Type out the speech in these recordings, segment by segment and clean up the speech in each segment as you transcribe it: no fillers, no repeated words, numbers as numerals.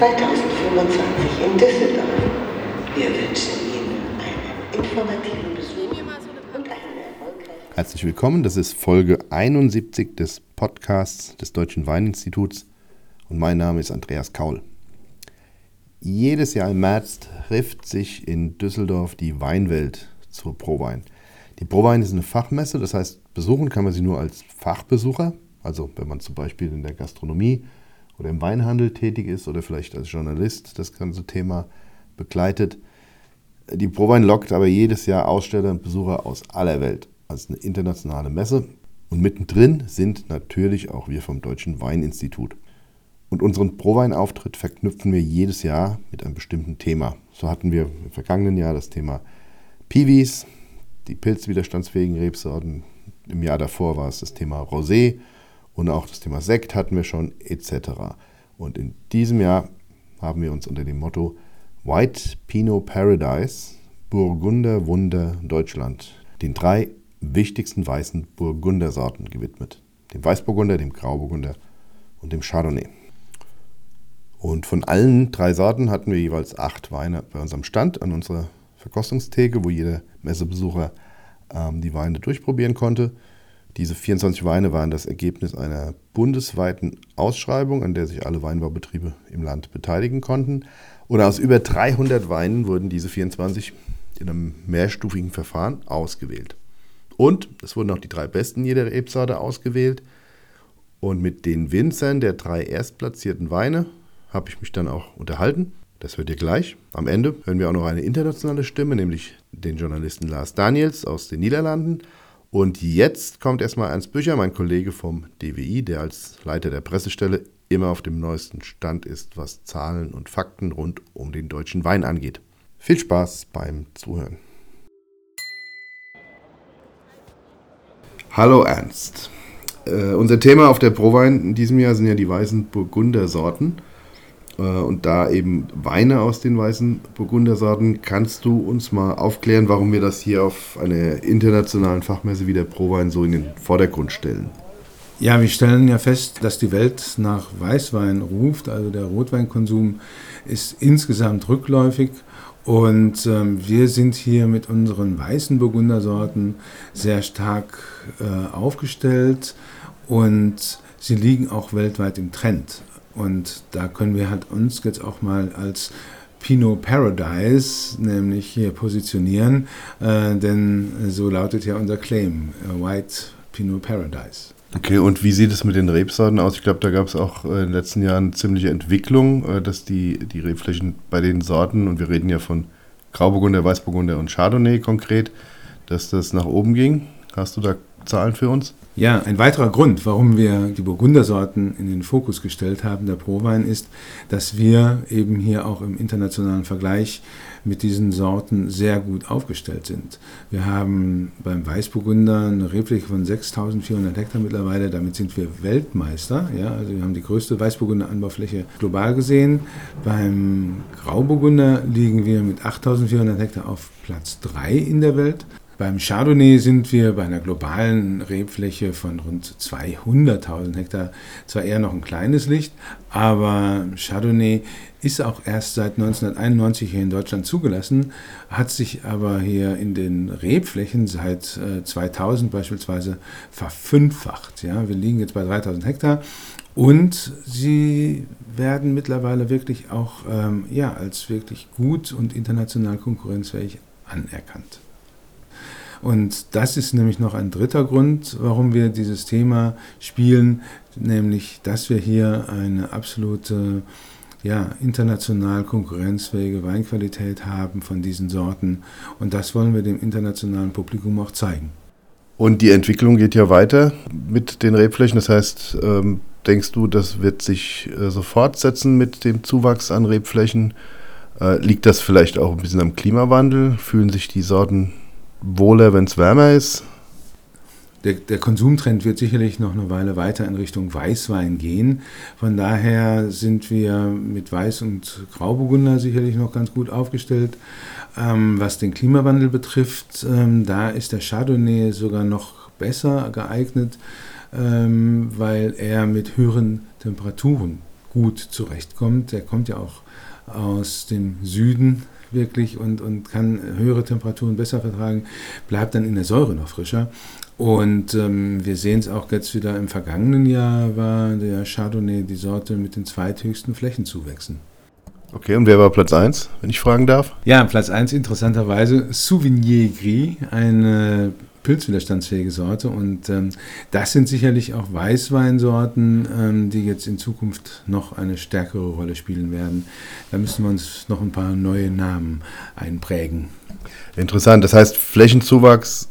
2025 in Düsseldorf. Wir wünschen Ihnen einen informativen Besuch und einen erfolgreichen... Herzlich willkommen, das ist Folge 71 des Podcasts des Deutschen Weininstituts und mein Name ist Andreas Kaul. Jedes Jahr im März trifft sich in Düsseldorf die Weinwelt zur ProWein. Die ProWein ist eine Fachmesse, das heißt, besuchen kann man sie nur als Fachbesucher, also wenn man zum Beispiel in der Gastronomie oder im Weinhandel tätig ist oder vielleicht als Journalist das ganze Thema begleitet. Die ProWein lockt aber jedes Jahr Aussteller und Besucher aus aller Welt als eine internationale Messe. Und mittendrin sind natürlich auch wir vom Deutschen Weininstitut. Und unseren ProWein-Auftritt verknüpfen wir jedes Jahr mit einem bestimmten Thema. So hatten wir im vergangenen Jahr das Thema Piwis, die pilzwiderstandsfähigen Rebsorten. Im Jahr davor war es das Thema Rosé. Und auch das Thema Sekt hatten wir schon, etc. Und in diesem Jahr haben wir uns unter dem Motto White Pinot Paradise, Burgunder Wunder Deutschland, den 3 wichtigsten weißen Burgundersorten gewidmet. Dem Weißburgunder, dem Grauburgunder und dem Chardonnay. Und von allen 3 Sorten hatten wir jeweils 8 Weine bei unserem Stand an unserer Verkostungstheke, wo jeder Messebesucher die Weine durchprobieren konnte. Diese 24 Weine waren das Ergebnis einer bundesweiten Ausschreibung, an der sich alle Weinbaubetriebe im Land beteiligen konnten. Und aus über 300 Weinen wurden diese 24 in einem mehrstufigen Verfahren ausgewählt. Und es wurden auch die 3 besten jeder Rebsorte ausgewählt. Und mit den Winzern der 3 erstplatzierten Weine habe ich mich dann auch unterhalten. Das hört ihr gleich. Am Ende hören wir auch noch eine internationale Stimme, nämlich den Journalisten Lars Daniels aus den Niederlanden. Und jetzt kommt erstmal Ernst Bücher, mein Kollege vom DWI, der als Leiter der Pressestelle immer auf dem neuesten Stand ist, was Zahlen und Fakten rund um den deutschen Wein angeht. Viel Spaß beim Zuhören. Hallo Ernst. Unser Thema auf der ProWein in diesem Jahr sind ja die weißen Burgundersorten. Und da eben Weine aus den weißen Burgundersorten, kannst du uns mal aufklären, warum wir das hier auf einer internationalen Fachmesse wie der ProWein so in den Vordergrund stellen? Ja, wir stellen ja fest, dass die Welt nach Weißwein ruft, also der Rotweinkonsum ist insgesamt rückläufig und wir sind hier mit unseren weißen Burgundersorten sehr stark aufgestellt und sie liegen auch weltweit im Trend. Und da können wir halt uns jetzt auch mal als Pinot Paradise nämlich hier positionieren, denn so lautet ja unser Claim, White Pinot Paradise. Okay, und wie sieht es mit den Rebsorten aus? Ich glaube, da gab es auch in den letzten Jahren ziemliche Entwicklung, dass die Rebflächen bei den Sorten, und wir reden ja von Grauburgunder, Weißburgunder und Chardonnay konkret, dass das nach oben ging. Hast du da Zahlen für uns? Ja, ein weiterer Grund, warum wir die Burgundersorten in den Fokus gestellt haben, der ProWein, ist, dass wir eben hier auch im internationalen Vergleich mit diesen Sorten sehr gut aufgestellt sind. Wir haben beim Weißburgunder eine Rebfläche von 6.400 Hektar mittlerweile, damit sind wir Weltmeister. Ja, also wir haben die größte Weißburgunder-Anbaufläche global gesehen. Beim Grauburgunder liegen wir mit 8.400 Hektar auf Platz 3 in der Welt. Beim Chardonnay sind wir bei einer globalen Rebfläche von rund 200.000 Hektar zwar eher noch ein kleines Licht, aber Chardonnay ist auch erst seit 1991 hier in Deutschland zugelassen, hat sich aber hier in den Rebflächen seit 2000 beispielsweise verfünffacht. Ja, wir liegen jetzt bei 3.000 Hektar und sie werden mittlerweile wirklich auch als wirklich gut und international konkurrenzfähig anerkannt. Und das ist nämlich noch ein dritter Grund, warum wir dieses Thema spielen, nämlich, dass wir hier eine absolute, international konkurrenzfähige Weinqualität haben von diesen Sorten. Und das wollen wir dem internationalen Publikum auch zeigen. Und die Entwicklung geht ja weiter mit den Rebflächen. Das heißt, denkst du, das wird sich so fortsetzen mit dem Zuwachs an Rebflächen? Liegt das vielleicht auch ein bisschen am Klimawandel? Fühlen sich die Sorten wohler, wenn es wärmer ist? Der Konsumtrend wird sicherlich noch eine Weile weiter in Richtung Weißwein gehen. Von daher sind wir mit Weiß- und Grauburgunder sicherlich noch ganz gut aufgestellt. Was den Klimawandel betrifft, da ist der Chardonnay sogar noch besser geeignet, weil er mit höheren Temperaturen gut zurechtkommt. Der kommt ja auch aus dem Süden wirklich und kann höhere Temperaturen besser vertragen, bleibt dann in der Säure noch frischer. Und wir sehen es auch jetzt wieder, im vergangenen Jahr war der Chardonnay die Sorte mit den zweithöchsten Flächenzuwächsen. Okay, und wer war Platz 1, wenn ich fragen darf? Ja, Platz 1 interessanterweise Sauvignon Gris, eine pilzwiderstandsfähige Sorte. Und das sind sicherlich auch Weißweinsorten, die jetzt in Zukunft noch eine stärkere Rolle spielen werden. Da müssen wir uns noch ein paar neue Namen einprägen. Interessant, das heißt Flächenzuwachs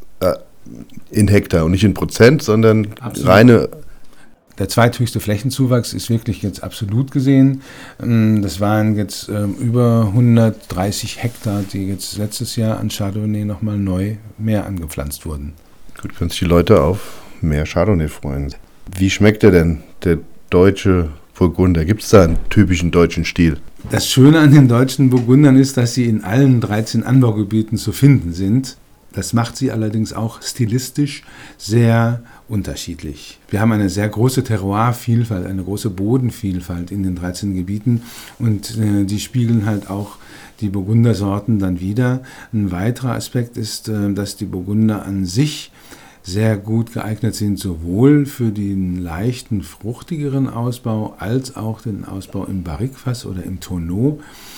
in Hektar und nicht in Prozent, sondern Absolut. Reine... Der zweithöchste Flächenzuwachs ist wirklich jetzt absolut gesehen. Das waren jetzt über 130 Hektar, die jetzt letztes Jahr an Chardonnay nochmal neu mehr angepflanzt wurden. Gut, können sich die Leute auf mehr Chardonnay freuen. Wie schmeckt der denn, der deutsche Burgunder? Gibt es da einen typischen deutschen Stil? Das Schöne an den deutschen Burgundern ist, dass sie in allen 13 Anbaugebieten zu finden sind. Das macht sie allerdings auch stilistisch sehr unterschiedlich. Wir haben eine sehr große Terroirvielfalt, eine große Bodenvielfalt in den 13 Gebieten und die spiegeln halt auch die Burgundersorten dann wider. Ein weiterer Aspekt ist, dass die Burgunder an sich sehr gut geeignet sind, sowohl für den leichten, fruchtigeren Ausbau als auch den Ausbau im Barrique-Fass oder im Tonneau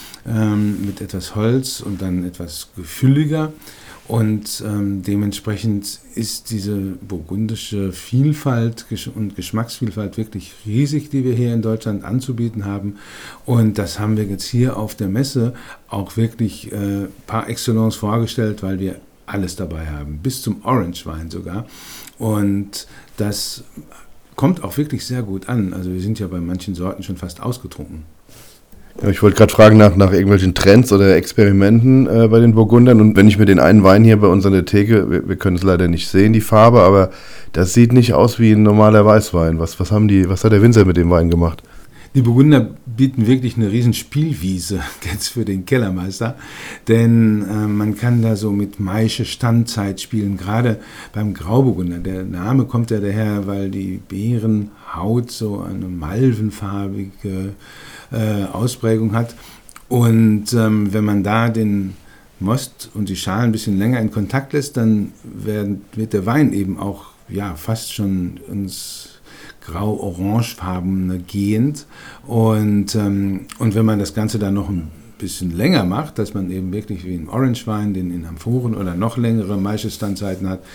mit etwas Holz und dann etwas gefülliger. Und dementsprechend ist diese burgundische Vielfalt und Geschmacksvielfalt wirklich riesig, die wir hier in Deutschland anzubieten haben. Und das haben wir jetzt hier auf der Messe auch wirklich par excellence vorgestellt, weil wir alles dabei haben, bis zum Orange-Wein sogar. Und das kommt auch wirklich sehr gut an. Also wir sind ja bei manchen Sorten schon fast ausgetrunken. Ja, ich wollte gerade fragen nach irgendwelchen Trends oder Experimenten bei den Burgundern. Und wenn ich mir den einen Wein hier bei uns an der Theke, wir können es leider nicht sehen, die Farbe, aber das sieht nicht aus wie ein normaler Weißwein. Was hat der Winzer mit dem Wein gemacht? Die Burgunder bieten wirklich eine riesen Spielwiese jetzt für den Kellermeister, denn man kann da so mit Maische Standzeit spielen, gerade beim Grauburgunder. Der Name kommt ja daher, weil die Beerenhaut so eine malvenfarbige Ausprägung hat. Und wenn man da den Most und die Schalen ein bisschen länger in Kontakt lässt, dann wird der Wein eben auch fast schon ins grau-orangefarbene gehend. Und wenn man das Ganze dann noch ein bisschen länger macht, dass man eben wirklich wie ein Orangewein, den in Amphoren oder noch längere Maischestandzeiten hat,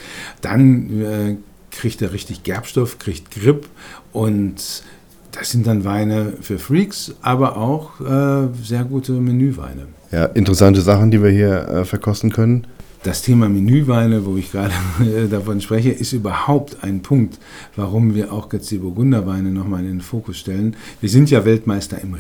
dann kriegt er richtig Gerbstoff, kriegt Grip und das sind dann Weine für Freaks, aber auch sehr gute Menüweine. Ja, interessante Sachen, die wir hier verkosten können. Das Thema Menüweine, wo ich gerade davon spreche, ist überhaupt ein Punkt, warum wir auch jetzt die Burgunderweine nochmal in den Fokus stellen. Wir sind ja Weltmeister im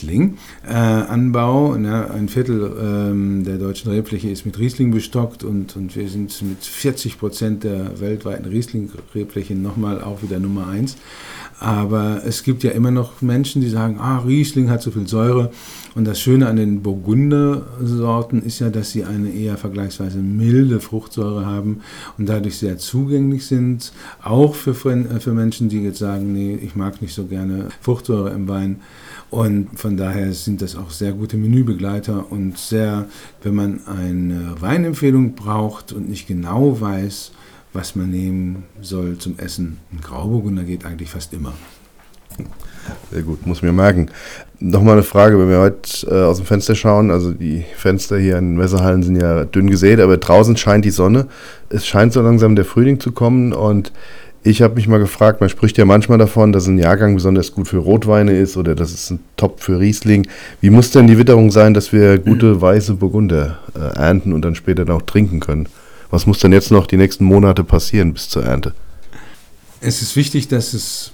Riesling-Anbau. Ein Viertel der deutschen Rebfläche ist mit Riesling bestockt und wir sind mit 40% der weltweiten Riesling-Rebfläche nochmal auch wieder Nummer 1. Aber es gibt ja immer noch Menschen, die sagen, Riesling hat so viel Säure. Und das Schöne an den Burgundersorten ist ja, dass sie eine eher vergleichsweise milde Fruchtsäure haben und dadurch sehr zugänglich sind, auch für Menschen, die jetzt sagen, nee, ich mag nicht so gerne Fruchtsäure im Wein. Und von daher sind das auch sehr gute Menübegleiter und sehr, wenn man eine Weinempfehlung braucht und nicht genau weiß, was man nehmen soll zum Essen. Ein Grauburgunder geht eigentlich fast immer. Sehr gut, muss mir merken. Nochmal eine Frage, wenn wir heute aus dem Fenster schauen, also die Fenster hier in den Messehallen sind ja dünn gesät, aber draußen scheint die Sonne. Es scheint so langsam der Frühling zu kommen und ich habe mich mal gefragt, man spricht ja manchmal davon, dass ein Jahrgang besonders gut für Rotweine ist oder dass es ein Top für Riesling. Wie muss denn die Witterung sein, dass wir gute weiße Burgunder ernten und dann später auch trinken können? Was muss denn jetzt noch die nächsten Monate passieren bis zur Ernte? Es ist wichtig, dass es,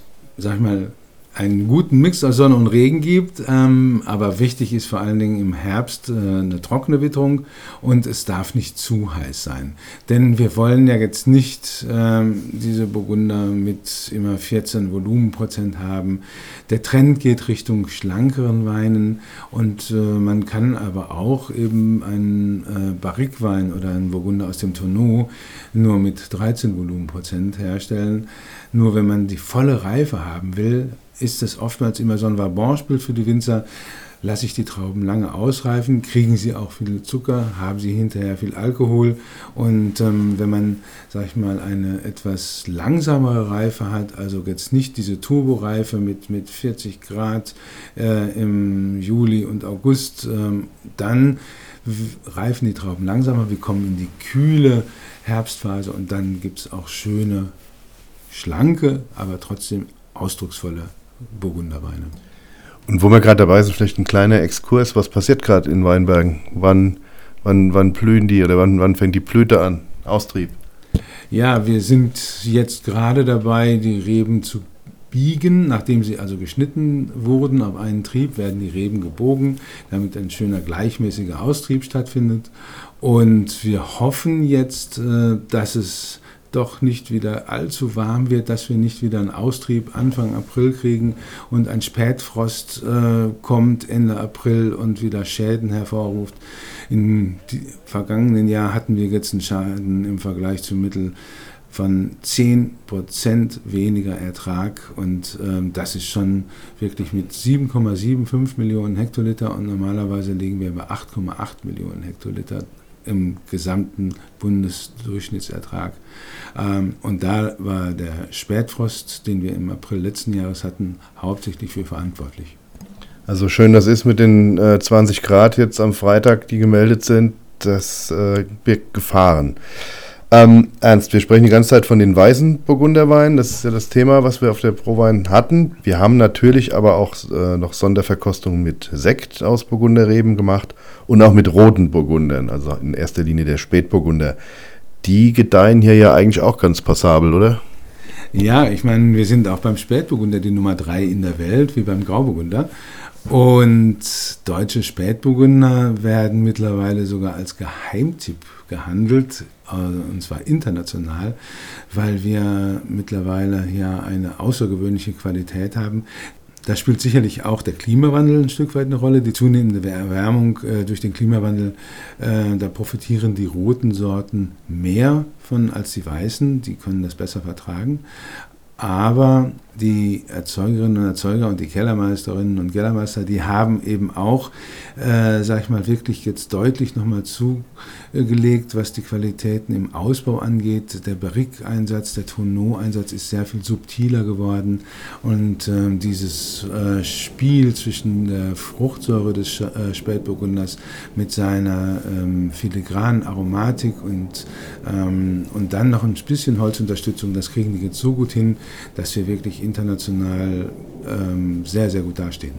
einen guten Mix aus Sonne und Regen gibt, aber wichtig ist vor allen Dingen im Herbst eine trockene Witterung und es darf nicht zu heiß sein. Denn wir wollen ja jetzt nicht diese Burgunder mit immer 14 Volumenprozent haben. Der Trend geht Richtung schlankeren Weinen und man kann aber auch eben einen Barrique-Wein oder einen Burgunder aus dem Tonneau nur mit 13 Volumenprozent herstellen. Nur wenn man die volle Reife haben will, ist es oftmals immer so ein Vabanspiel für die Winzer. Lasse ich die Trauben lange ausreifen, kriegen sie auch viel Zucker, haben sie hinterher viel Alkohol. Und wenn man, sag ich mal, eine etwas langsamere Reife hat, also jetzt nicht diese Turboreife mit 40 Grad im Juli und August, dann reifen die Trauben langsamer, wir kommen in die kühle Herbstphase und dann gibt es auch schöne, schlanke, aber trotzdem ausdrucksvolle Burgunderweine. Und wo wir gerade dabei sind, vielleicht ein kleiner Exkurs. Was passiert gerade in Weinbergen? Wann blühen die oder wann fängt die Blüte an? Austrieb. Ja, wir sind jetzt gerade dabei, die Reben zu biegen. Nachdem sie also geschnitten wurden auf einen Trieb, werden die Reben gebogen, damit ein schöner gleichmäßiger Austrieb stattfindet. Und wir hoffen jetzt, dass es doch nicht wieder allzu warm wird, dass wir nicht wieder einen Austrieb Anfang April kriegen und ein Spätfrost kommt Ende April und wieder Schäden hervorruft. Im vergangenen Jahr hatten wir jetzt einen Schaden im Vergleich zum Mittel von 10% weniger Ertrag und das ist schon wirklich mit 7,75 Millionen Hektoliter und normalerweise liegen wir bei 8,8 Millionen Hektoliter im gesamten Bundesdurchschnittsertrag. Und da war der Spätfrost, den wir im April letzten Jahres hatten, hauptsächlich für verantwortlich. Also schön das ist mit den 20 Grad jetzt am Freitag, die gemeldet sind, das birgt Gefahren. Ernst, wir sprechen die ganze Zeit von den weißen Burgunderweinen, das ist ja das Thema, was wir auf der Prowein hatten. Wir haben natürlich aber auch noch Sonderverkostungen mit Sekt aus Burgunderreben gemacht und auch mit roten Burgundern, also in erster Linie der Spätburgunder. Die gedeihen hier ja eigentlich auch ganz passabel, oder? Ja, ich meine, wir sind auch beim Spätburgunder die Nummer 3 in der Welt, wie beim Grauburgunder. Und deutsche Spätburgunder werden mittlerweile sogar als Geheimtipp gehandelt, und zwar international, weil wir mittlerweile hier eine außergewöhnliche Qualität haben. Da spielt sicherlich auch der Klimawandel ein Stück weit eine Rolle, die zunehmende Erwärmung durch den Klimawandel. Da profitieren die roten Sorten mehr von als die weißen, die können das besser vertragen. Aber die Erzeugerinnen und Erzeuger und die Kellermeisterinnen und Kellermeister, die haben eben auch, sag ich mal, wirklich jetzt deutlich nochmal zugelegt, was die Qualitäten im Ausbau angeht. Der Barrique-Einsatz, der Tonneau-Einsatz ist sehr viel subtiler geworden und dieses Spiel zwischen der Fruchtsäure des Spätburgunders mit seiner filigranen Aromatik und dann noch ein bisschen Holzunterstützung, das kriegen die jetzt so gut hin, dass wir wirklich international sehr, sehr gut dastehen.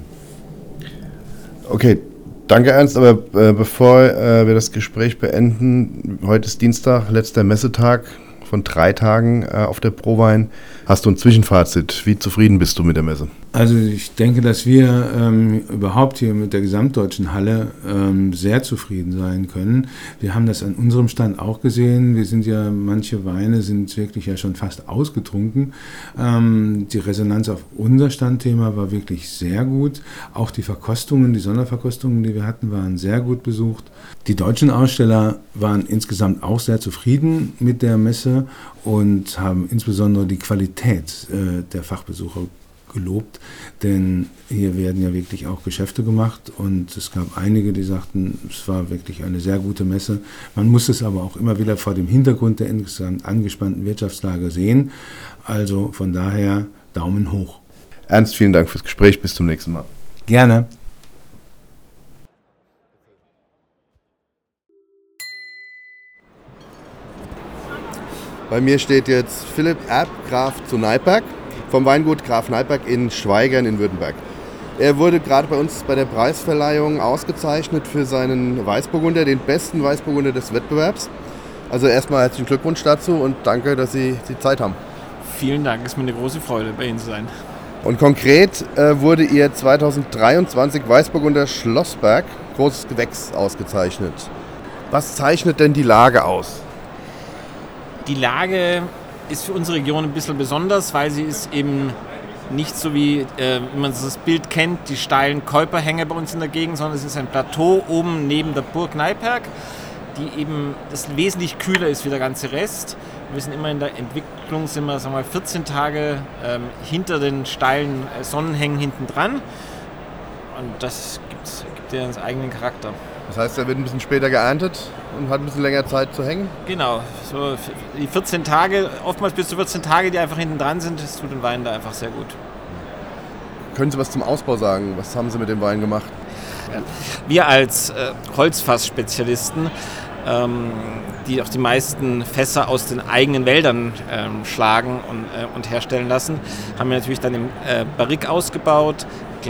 Okay, danke Ernst, aber bevor wir das Gespräch beenden, heute ist Dienstag, letzter Messetag von 3 Tagen auf der Prowein. Hast du ein Zwischenfazit? Wie zufrieden bist du mit der Messe? Also ich denke, dass wir überhaupt hier mit der gesamtdeutschen Halle sehr zufrieden sein können. Wir haben das an unserem Stand auch gesehen. Wir sind ja, manche Weine sind wirklich ja schon fast ausgetrunken. Die Resonanz auf unser Standthema war wirklich sehr gut. Auch die Verkostungen, die Sonderverkostungen, die wir hatten, waren sehr gut besucht. Die deutschen Aussteller waren insgesamt auch sehr zufrieden mit der Messe und haben insbesondere die Qualität der Fachbesucher gelobt, denn hier werden ja wirklich auch Geschäfte gemacht und es gab einige, die sagten, es war wirklich eine sehr gute Messe. Man muss es aber auch immer wieder vor dem Hintergrund der insgesamt angespannten Wirtschaftslage sehen. Also von daher Daumen hoch. Ernst, vielen Dank fürs Gespräch. Bis zum nächsten Mal. Gerne. Bei mir steht jetzt Philipp Erb, Graf zu Neiperg, vom Weingut Graf Neiperg in Schweigern in Württemberg. Er wurde gerade bei uns bei der Preisverleihung ausgezeichnet für seinen Weißburgunder, den besten Weißburgunder des Wettbewerbs. Also erstmal herzlichen Glückwunsch dazu und danke, dass Sie die Zeit haben. Vielen Dank, es ist mir eine große Freude, bei Ihnen zu sein. Und konkret wurde Ihr 2023 Weißburgunder Schlossberg, großes Gewächs, ausgezeichnet. Was zeichnet denn die Lage aus? Die Lage ist für unsere Region ein bisschen besonders, weil sie ist eben nicht so wie man das Bild kennt, die steilen Keuperhänge bei uns in der Gegend, sondern es ist ein Plateau oben neben der Burg Neiperg, die eben das wesentlich kühler ist wie der ganze Rest. Wir sind immer in der Entwicklung, sagen wir mal 14 Tage hinter den steilen Sonnenhängen hinten dran. Und das gibt ja einen eigenen Charakter. Das heißt, er wird ein bisschen später geerntet und hat ein bisschen länger Zeit zu hängen? Genau, so die 14 Tage, oftmals bis zu 14 Tage, die einfach hinten dran sind, das tut den Wein da einfach sehr gut. Können Sie was zum Ausbau sagen? Was haben Sie mit dem Wein gemacht? Wir als Holzfass-Spezialisten, die auch die meisten Fässer aus den eigenen Wäldern schlagen und herstellen lassen, haben wir natürlich dann im Barrique ausgebaut,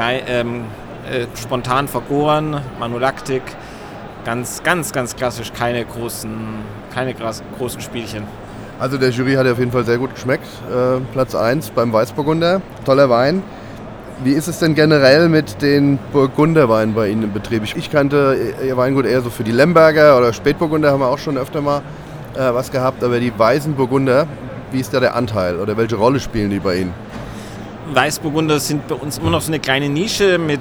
spontan vergoren, Manolaktik, ganz klassisch, keine großen Spielchen. Also der Jury hat auf jeden Fall sehr gut geschmeckt. Platz 1 beim Weißburgunder, toller Wein. Wie ist es denn generell mit den Burgunderweinen bei Ihnen im Betrieb? Ich kannte Ihr Weingut eher so für die Lemberger oder Spätburgunder, haben wir auch schon öfter mal was gehabt. Aber die weißen Burgunder, wie ist da der Anteil oder welche Rolle spielen die bei Ihnen? Weißburgunder sind bei uns immer noch so eine kleine Nische mit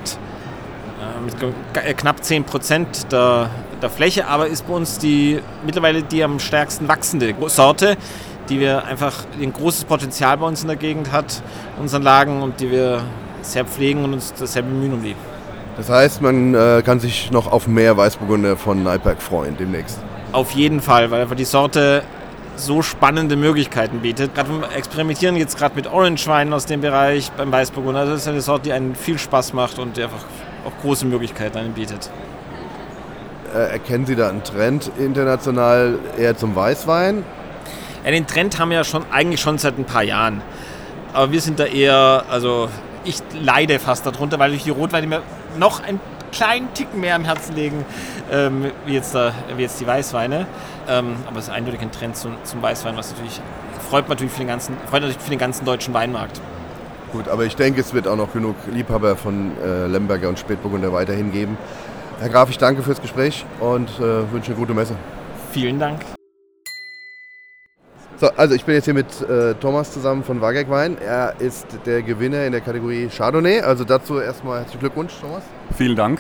knapp 10% der Fläche, aber ist bei uns mittlerweile die am stärksten wachsende Sorte, die ein großes Potenzial bei uns in der Gegend hat, unseren Lagen, und die wir sehr pflegen und uns sehr bemühen um die. Das heißt, man kann sich noch auf mehr Weißburgunder von Neiperk freuen demnächst? Auf jeden Fall, weil einfach die Sorte so spannende Möglichkeiten bietet. Gerade wir experimentieren jetzt gerade mit Orange-Weinen aus dem Bereich beim Weißburgunder. Also das ist eine Sorte, die einen viel Spaß macht und die einfach auch große Möglichkeiten einen bietet. Erkennen Sie da einen Trend international eher zum Weißwein? Ja, den Trend haben wir ja eigentlich schon seit ein paar Jahren. Aber wir sind da eher, also ich leide fast darunter, weil ich die Rotweine mir noch einen kleinen Ticken mehr am Herzen legen, wie jetzt die Weißweine. Aber es ist eindeutig ein Trend zum Weißwein, was natürlich freut natürlich für den ganzen deutschen Weinmarkt. Gut, aber ich denke, es wird auch noch genug Liebhaber von Lemberger und Spätburgunder weiterhin geben. Herr Graf, ich danke fürs Gespräch und wünsche eine gute Messe. Vielen Dank. So, also ich bin jetzt hier mit Thomas zusammen von Wageck Wein. Er ist der Gewinner in der Kategorie Chardonnay. Also dazu erstmal herzlichen Glückwunsch, Thomas. Vielen Dank.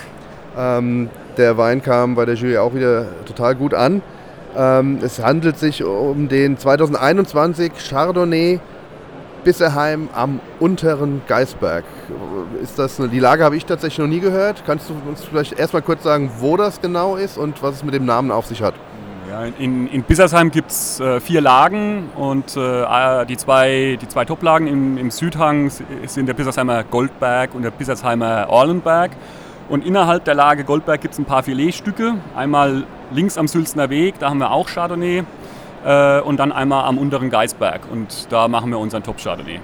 Der Wein kam bei der Jury auch wieder total gut an. Es handelt sich um den 2021 Chardonnay Bisserheim am unteren Geisberg. Die Lage habe ich tatsächlich noch nie gehört. Kannst du uns vielleicht erstmal kurz sagen, wo das genau ist und was es mit dem Namen auf sich hat? Ja, in Bissersheim gibt es 4 Lagen und die zwei Toplagen im Südhang sind der Bissersheimer Goldberg und der Bissersheimer Orlenberg. Und innerhalb der Lage Goldberg gibt es ein paar Filetstücke. Einmal links am Sülzener Weg, da haben wir auch Chardonnay. Und dann einmal am unteren Geisberg. Und da machen wir unseren Top-Chardonnay.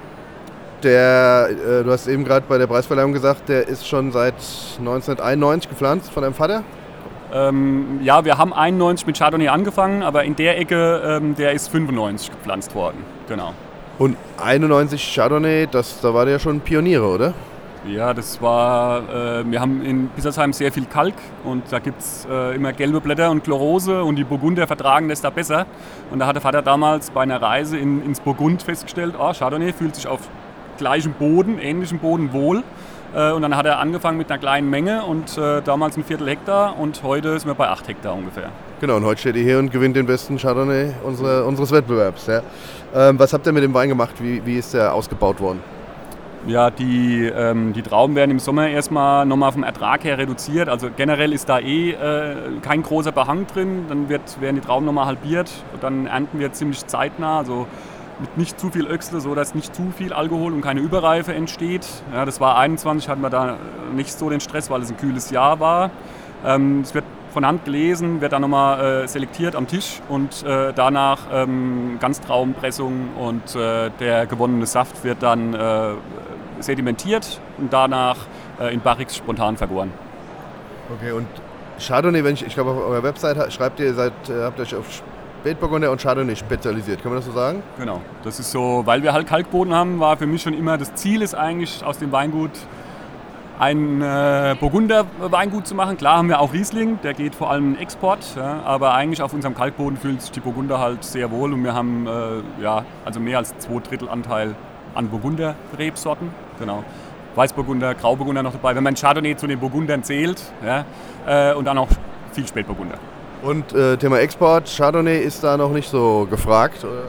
Du hast eben gerade bei der Preisverleihung gesagt, der ist schon seit 1991 gepflanzt von deinem Vater? Ja, wir haben 91 mit Chardonnay angefangen, aber in der Ecke, der ist 95 gepflanzt worden. Genau. Und 91 Chardonnay, da war der ja schon Pioniere, oder? Ja, das war, wir haben in Bissersheim sehr viel Kalk und da gibt es immer gelbe Blätter und Chlorose und die Burgunder vertragen das da besser. Und da hat der Vater damals bei einer Reise ins Burgund festgestellt, Chardonnay fühlt sich auf gleichem Boden, ähnlichem Boden wohl. Und dann hat er angefangen mit einer kleinen Menge und damals ein Viertel Hektar und heute sind wir bei 8 Hektar ungefähr. Genau, und heute steht ihr hier und gewinnt den besten Chardonnay unseres Wettbewerbs. Ja. Was habt ihr mit dem Wein gemacht? Wie ist der ausgebaut worden? Ja, die Trauben werden im Sommer erstmal nochmal vom Ertrag her reduziert. Also generell ist da kein großer Behang drin. Dann werden die Trauben nochmal halbiert. Dann ernten wir ziemlich zeitnah, also mit nicht zu viel Öchsle, so dass nicht zu viel Alkohol und keine Überreife entsteht. Ja, das war 21, hatten wir da nicht so den Stress, weil es ein kühles Jahr war. Es wird von Hand gelesen, wird dann nochmal selektiert am Tisch und danach Ganztraubenpressung und der gewonnene Saft wird dann sedimentiert und danach in Barriques spontan vergoren. Okay, und Chardonnay, ich glaube auf eurer Website schreibt ihr, habt euch auf Spätburgunder und Chardonnay spezialisiert, kann man das so sagen? Genau, das ist so, weil wir halt Kalkboden haben, war für mich schon immer, das Ziel ist eigentlich aus dem Weingut ein Burgunder-Weingut zu machen. Klar haben wir auch Riesling, der geht vor allem in Export, ja, aber eigentlich auf unserem Kalkboden fühlt sich die Burgunder halt sehr wohl und wir haben also mehr als 2/3 Anteil an Burgunder-Rebsorten. Genau. Weißburgunder, Grauburgunder noch dabei, wenn man Chardonnay zu den Burgundern zählt, ja, und dann auch viel Spätburgunder. Und Thema Export, Chardonnay ist da noch nicht so gefragt, oder?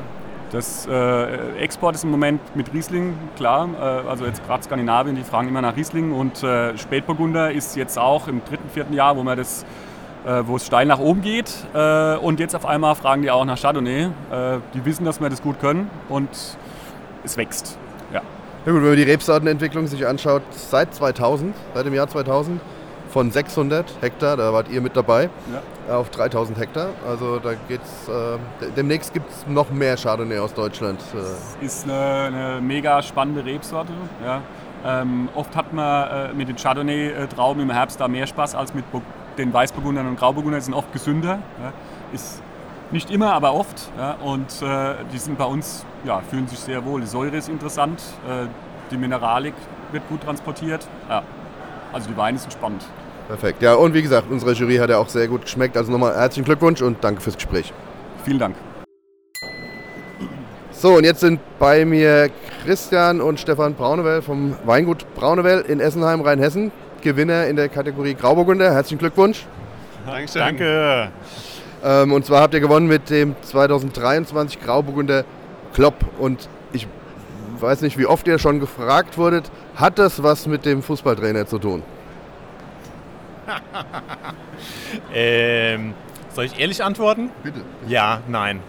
Das Export ist im Moment mit Riesling, klar. Also jetzt gerade Skandinavien, die fragen immer nach Riesling. Und Spätburgunder ist jetzt auch im 3., 4. Jahr, wo es steil nach oben geht. Und jetzt auf einmal fragen die auch nach Chardonnay. Die wissen, dass wir das gut können und es wächst. Ja. Ja gut, wenn man die Rebsortenentwicklung sich anschaut, seit dem Jahr 2000, von 600 Hektar, da wart ihr mit dabei, auf 3000 Hektar. Also da geht's, demnächst gibt es noch mehr Chardonnay aus Deutschland. Das ist eine mega spannende Rebsorte. Ja. Oft hat man mit den Chardonnay-Trauben im Herbst da mehr Spaß als mit den Weißburgundern und Grauburgundern. Die sind oft gesünder. Ja. Ist nicht immer, aber oft. Ja. Und die sind bei uns, fühlen sich sehr wohl. Die Säure ist interessant, die Mineralik wird gut transportiert. Ja. Also die Weine sind spannend. Perfekt. Ja, und wie gesagt, unsere Jury hat ja auch sehr gut geschmeckt. Also nochmal herzlichen Glückwunsch und danke fürs Gespräch. Vielen Dank. So, und jetzt sind bei mir Christian und Stefan Braunewell vom Weingut Braunewell in Essenheim, Rheinhessen. Gewinner in der Kategorie Grauburgunder. Herzlichen Glückwunsch. Dankeschön. Danke. Und zwar habt ihr gewonnen mit dem 2023 Grauburgunder Klopp. Und ich weiß nicht, wie oft ihr schon gefragt wurdet, hat das was mit dem Fußballtrainer zu tun? Soll ich ehrlich antworten? Bitte. Ja, nein.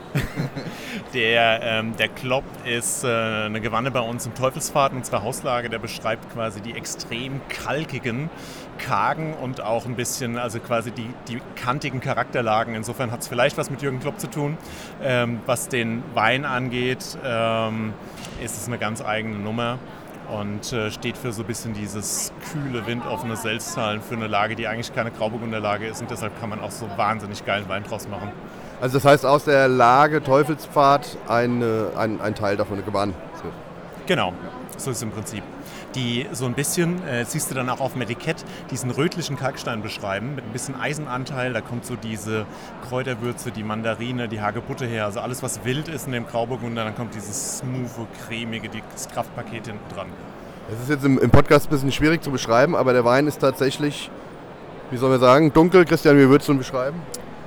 Der Klopp ist eine Gewanne bei uns im Teufelsfahrt, unserer Hauslage. Der beschreibt quasi die extrem kalkigen, kargen und auch ein bisschen, also quasi die kantigen Charakterlagen. Insofern hat es vielleicht was mit Jürgen Klopp zu tun. Was den Wein angeht, ist es eine ganz eigene Nummer. Und steht für so ein bisschen dieses kühle, windoffene Selztalen für eine Lage, die eigentlich keine Grauburgunderlage ist. Und deshalb kann man auch so wahnsinnig geilen Wein draus machen. Also das heißt, aus der Lage Teufelspfad ein Teil davon gewann. Genau, so ist es im Prinzip. Die so ein bisschen, siehst du dann auch auf dem Etikett, diesen rötlichen Kalkstein beschreiben, mit ein bisschen Eisenanteil. Da kommt so diese Kräuterwürze, die Mandarine, die Hagebutte her. Also alles, was wild ist in dem Grauburgunder, dann kommt dieses smoothe, cremige, das Kraftpaket hinten dran. Das ist jetzt im Podcast ein bisschen schwierig zu beschreiben, aber der Wein ist tatsächlich, wie soll man sagen, dunkel. Christian, wie würdest du ihn beschreiben?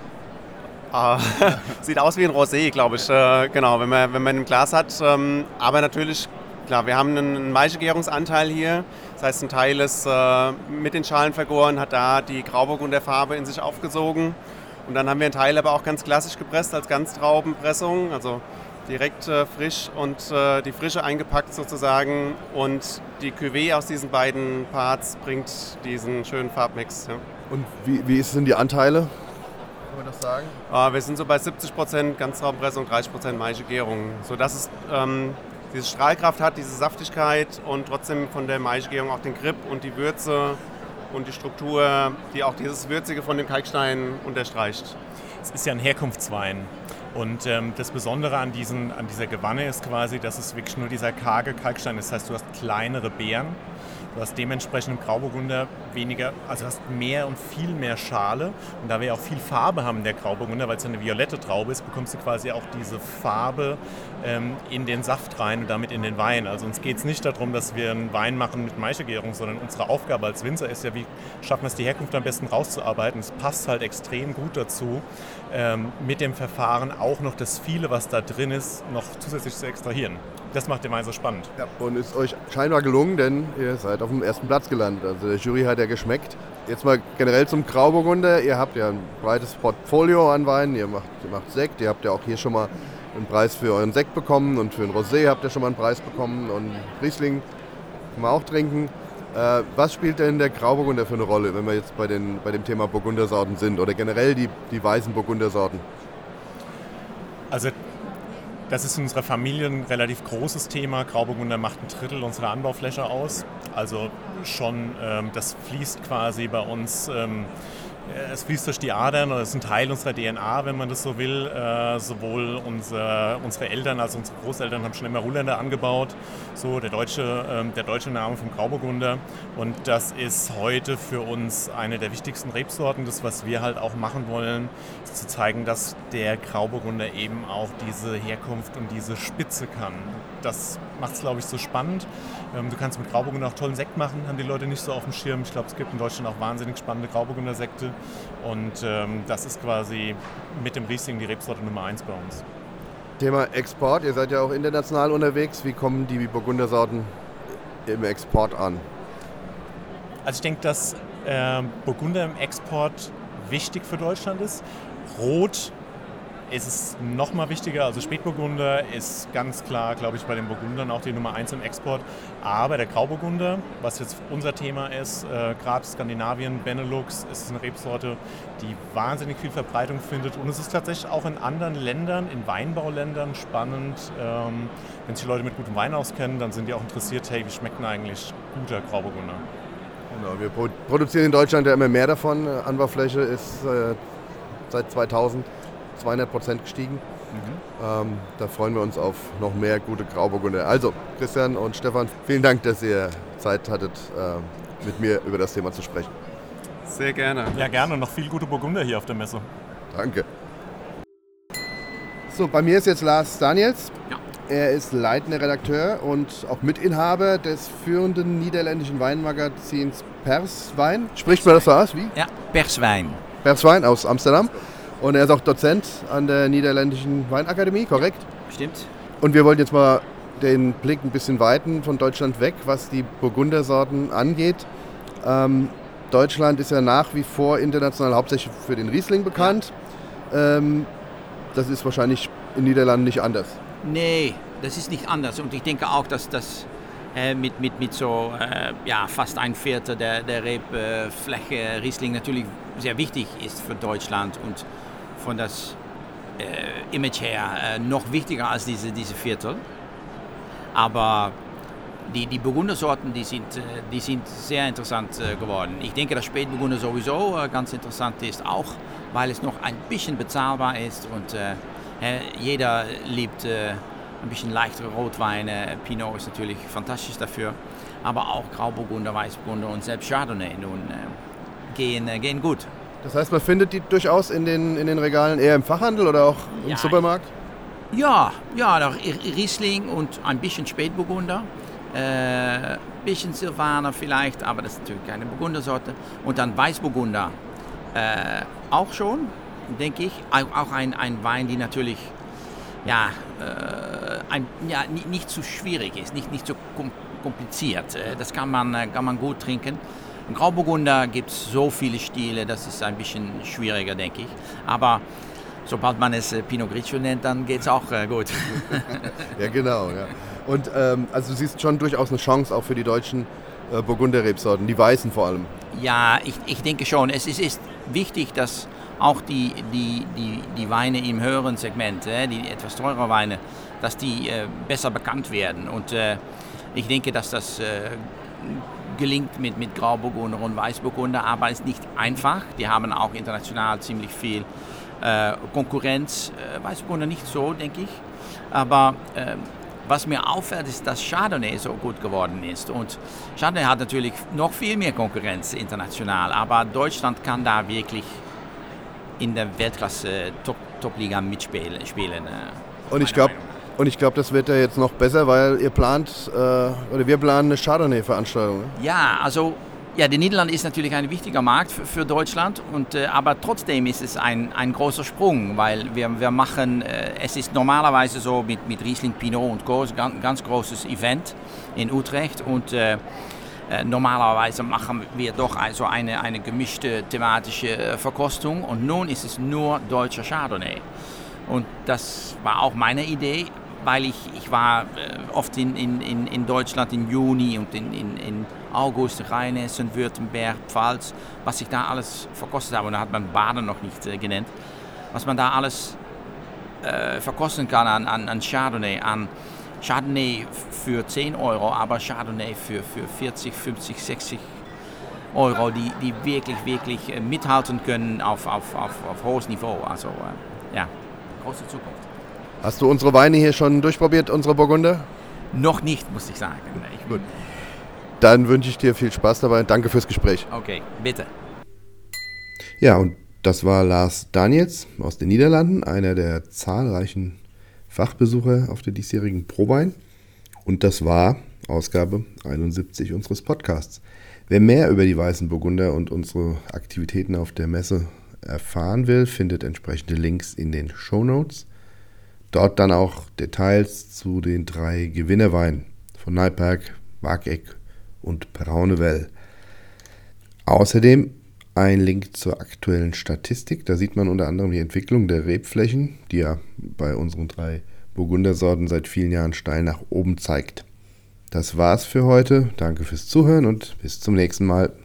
Sieht aus wie ein Rosé, glaube ich. Genau, wenn man ein Glas hat. Aber natürlich, klar, wir haben einen Maischegärungsanteil hier. Das heißt, ein Teil ist mit den Schalen vergoren, hat da die Grauburgunderfarbe in sich aufgesogen. Und dann haben wir einen Teil aber auch ganz klassisch gepresst als Ganztraubenpressung. Also direkt frisch und die Frische eingepackt sozusagen. Und die Cuvée aus diesen beiden Parts bringt diesen schönen Farbmix. Ja. Und wie sind die Anteile? Kann man das sagen? Wir sind so bei 70% Ganztraubenpressung, 30% Maischegärung, sodass es diese Strahlkraft hat, diese Saftigkeit und trotzdem von der Maischegärung auch den Grip und die Würze und die Struktur, die auch dieses Würzige von dem Kalkstein unterstreicht. Es ist ja ein Herkunftswein. Und das Besondere an dieser Gewanne ist quasi, dass es wirklich nur dieser karge Kalkstein ist. Das heißt, du hast kleinere Beeren. Du hast dementsprechend im Grauburgunder weniger, also hast mehr und viel mehr Schale. Und da wir ja auch viel Farbe haben in der Grauburgunder, weil es ja eine violette Traube ist, bekommst du quasi auch diese Farbe in den Saft rein und damit in den Wein. Also uns geht es nicht darum, dass wir einen Wein machen mit Maischegärung, sondern unsere Aufgabe als Winzer ist ja, wie schaffen wir es, die Herkunft am besten rauszuarbeiten. Es passt halt extrem gut dazu, mit dem Verfahren auch noch das Viele, was da drin ist, noch zusätzlich zu extrahieren. Das macht den Wein so spannend. Ja, und ist euch scheinbar gelungen, denn ihr seid auf dem ersten Platz gelandet. Also der Jury hat ja geschmeckt. Jetzt mal generell zum Grauburgunder. Ihr habt ja ein breites Portfolio an Weinen. Ihr macht Sekt. Ihr habt ja auch hier schon mal einen Preis für euren Sekt bekommen. Und für den Rosé habt ihr schon mal einen Preis bekommen. Und Riesling kann man auch trinken. Was spielt denn der Grauburgunder für eine Rolle, wenn wir jetzt bei dem Thema Burgundersorten sind? Oder generell die weißen Burgundersorten? Also das ist in unserer Familie ein relativ großes Thema. Grauburgunder macht 1/3 unserer Anbaufläche aus. Also schon, das fließt quasi bei uns, es fließt durch die Adern oder ist ein Teil unserer DNA, wenn man das so will. Sowohl unsere Eltern als auch unsere Großeltern haben schon immer Ruländer angebaut. So der deutsche Name vom Grauburgunder. Und das ist heute für uns eine der wichtigsten Rebsorten. Das, was wir halt auch machen wollen, ist zu zeigen, dass der Grauburgunder eben auch diese Herkunft und diese Spitze kann. Das macht es, glaube ich, so spannend. Du kannst mit Grauburgunder auch tollen Sekt machen, haben die Leute nicht so auf dem Schirm. Ich glaube, es gibt in Deutschland auch wahnsinnig spannende Grauburgunder-Sekte. Und das ist quasi mit dem Riesling die Rebsorte Nummer 1 bei uns. Thema Export, ihr seid ja auch international unterwegs. Wie kommen die Burgundersorten im Export an? Also ich denke, dass Burgunder im Export wichtig für Deutschland ist. Rot ist es nochmal wichtiger, also Spätburgunder ist ganz klar, glaube ich, bei den Burgundern auch die Nummer 1 im Export. Aber der Grauburgunder, was jetzt unser Thema ist, gerade Skandinavien, Benelux, ist eine Rebsorte, die wahnsinnig viel Verbreitung findet. Und es ist tatsächlich auch in anderen Ländern, in Weinbauländern spannend. Wenn sich die Leute mit gutem Wein auskennen, dann sind die auch interessiert, hey, wie schmeckt denn eigentlich guter Grauburgunder? Genau, wir produzieren in Deutschland ja immer mehr davon. Anbaufläche ist seit 2000 200% gestiegen. Da freuen wir uns auf noch mehr gute Grauburgunder. Also, Christian und Stefan, vielen Dank, dass ihr Zeit hattet, mit mir über das Thema zu sprechen. Sehr gerne. Ja, gerne. Und noch viel gute Burgunder hier auf der Messe. Danke. So, bei mir ist jetzt Lars Daniels. Ja. Er ist leitender Redakteur und auch Mitinhaber des führenden niederländischen Weinmagazins Perswijn. Spricht man das so aus? Wie? Ja, Perswijn. Perswijn aus Amsterdam. Und er ist auch Dozent an der Niederländischen Weinakademie, korrekt? Stimmt. Und wir wollten jetzt mal den Blick ein bisschen weiten von Deutschland weg, was die Burgundersorten angeht. Deutschland ist ja nach wie vor international hauptsächlich für den Riesling bekannt. Das ist wahrscheinlich in den Niederlanden nicht anders. Nee, das ist nicht anders. Und ich denke auch, dass das mit so fast ein Viertel der Rebfläche Riesling natürlich sehr wichtig ist für Deutschland und von das Image her noch wichtiger als diese Viertel. Aber die Burgundersorten, die sind sehr interessant geworden. Ich denke, dass Spätburgunder sowieso ganz interessant ist, auch weil es noch ein bisschen bezahlbar ist und jeder liebt ein bisschen leichtere Rotweine. Pinot ist natürlich fantastisch dafür, aber auch Grauburgunder, Weißburgunder und selbst Chardonnay nun gehen gut. Das heißt, man findet die durchaus in den Regalen eher im Fachhandel oder auch im Supermarkt? Ja, Riesling und ein bisschen Spätburgunder, bisschen Silvaner vielleicht, aber das ist natürlich keine Burgundersorte. Und dann Weißburgunder auch schon, denke ich. Auch ein Wein, die natürlich nicht zu schwierig ist, nicht so kompliziert. Das kann man gut trinken. In Grauburgunder gibt es so viele Stile, das ist ein bisschen schwieriger, denke ich. Aber sobald man es Pinot Grigio nennt, dann geht es auch gut. Ja, genau. Ja. Und also du siehst schon durchaus eine Chance auch für die deutschen Burgunder-Rebsorten, die weißen vor allem. Ja, ich denke schon. Es ist wichtig, dass auch die Weine im höheren Segment, die etwas teureren Weine, dass die besser bekannt werden. Und ich denke, dass das gelingt mit Grauburgunder und Weißburgunder, aber es ist nicht einfach. Die haben auch international ziemlich viel Konkurrenz. Weißburgunder nicht so, denke ich. Aber was mir auffällt, ist, dass Chardonnay so gut geworden ist. Und Chardonnay hat natürlich noch viel mehr Konkurrenz international, aber Deutschland kann da wirklich in der Weltklasse Top-Liga mitspielen. Und ich glaube, das wird ja jetzt noch besser, weil wir planen eine Chardonnay-Veranstaltung. Ne? Ja, also die Niederlande ist natürlich ein wichtiger Markt für Deutschland, aber trotzdem ist es ein großer Sprung, weil wir machen, es ist normalerweise so mit Riesling, Pinot und Co. Ganz großes Event in Utrecht und normalerweise machen wir doch also eine gemischte thematische Verkostung und nun ist es nur deutscher Chardonnay. Und das war auch meine Idee, weil ich war oft in Deutschland im Juni und in August, Rheinhessen, Württemberg, Pfalz, was ich da alles verkostet habe, und da hat man Baden noch nicht genannt, was man da alles verkosten kann an Chardonnay, Chardonnay für 10 Euro, aber Chardonnay für 40, 50, 60 Euro, die wirklich mithalten können auf hohes Niveau. Also große Zukunft. Hast du unsere Weine hier schon durchprobiert, unsere Burgunder? Noch nicht, muss ich sagen. Gut. Dann wünsche ich dir viel Spaß dabei. Danke fürs Gespräch. Okay, bitte. Ja, und das war Lars Daniels aus den Niederlanden, einer der zahlreichen Fachbesucher auf der diesjährigen ProWein. Und das war Ausgabe 71 unseres Podcasts. Wer mehr über die Weißen Burgunder und unsere Aktivitäten auf der Messe erfahren will, findet entsprechende Links in den Shownotes. Dort dann auch Details zu den 3 Gewinnerweinen von Nijperk, Waageck und Braunewell. Außerdem ein Link zur aktuellen Statistik. Da sieht man unter anderem die Entwicklung der Rebflächen, die ja bei unseren 3 Burgundersorten seit vielen Jahren steil nach oben zeigt. Das war's für heute. Danke fürs Zuhören und bis zum nächsten Mal.